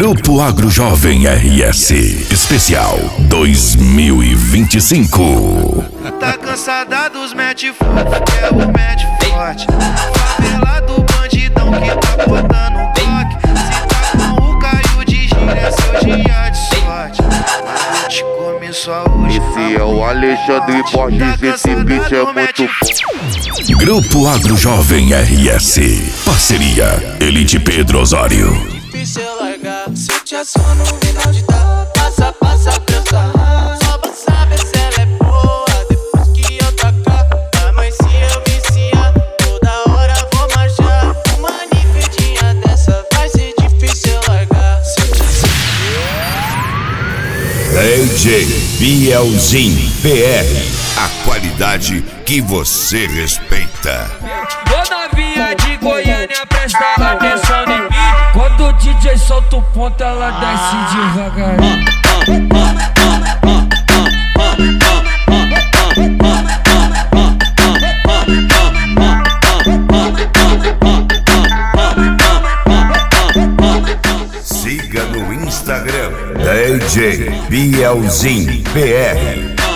Grupo Agro Jovem RS Especial 2025. Tá cansada dos mete fogo, quer o mete forte. Favela do bandidão que tá botando o coque. Se tá com o Caio de gira é seu dia de sorte. Mas te come só hoje. Esse é o Alexandre Borges, esse beat é muito bom. Grupo Agro Jovem RS. Parceria Elite Pedro Osório. Difícil largar, se eu te assono no final de tarde. Passa pra eu sarrar. Só pra saber se ela é boa. Depois que eu tacar, mas se eu viciar, toda hora vou marchar. Uma nifedinha dessa vai ser difícil largar. Se eu te DJ Bielzinho PR. A qualidade que você respeita. Ô novinha de Goiânia, presta atenção em mim. Quando o DJ solta o ponto, ela desce devagarinho. Siga no Instagram DJ Bielzinho PR.